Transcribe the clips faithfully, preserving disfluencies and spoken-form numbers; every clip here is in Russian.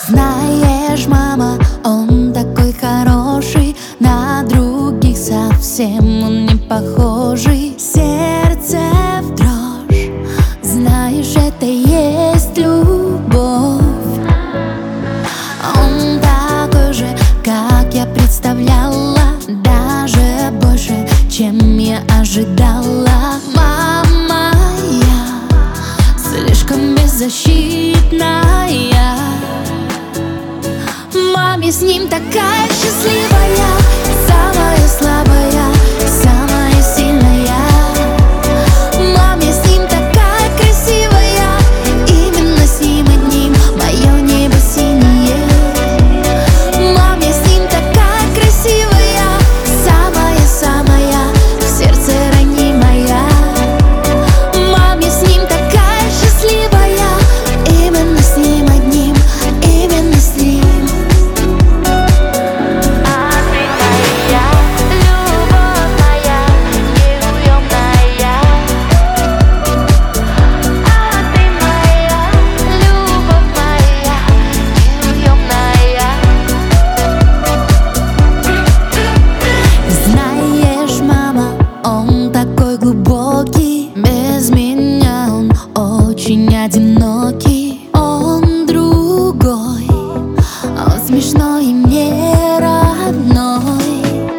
Знаешь, мама, он такой хороший, на других совсем он не похожий. Сердце в дрожь, знаешь, это и есть любовь. Он такой же, как я представляла, даже больше, чем я ожидала. Мама, я слишком беззащитная. Маме с ним такая счастливая, самая слабая, самая сильная. Маме с ним такая красивая, именно с ним одним мое небо синее. Маме с ним такая красивая, самая-самая, в сердце ранимая. Маме с ним такая счастливая, именно с ним одним, именно с ним. Без меня он очень одинокий. Он другой, он смешной и мне родной.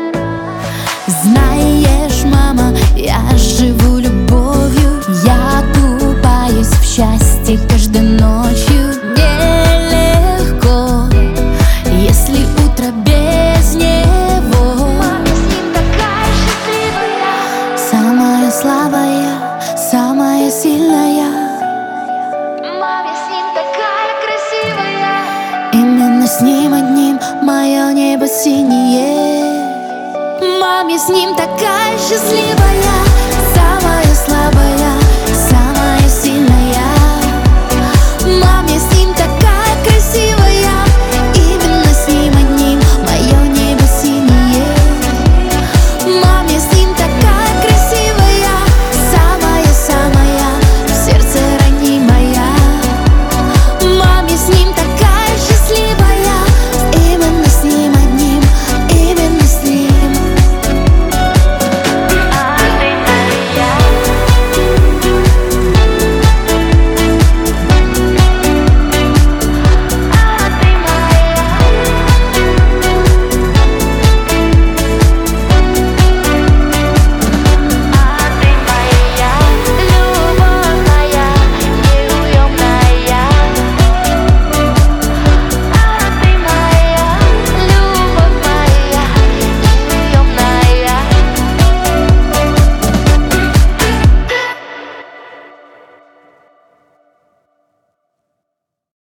Знаешь, мама, я живу любовью, я купаюсь в счастье каждой ночью. Нелегко, если утро без него. Мама с ним такая счастливая, самая слабая, самая сильная. Маме с ним такая красивая, именно с ним одним мое небо синее. Маме с ним такая счастливая.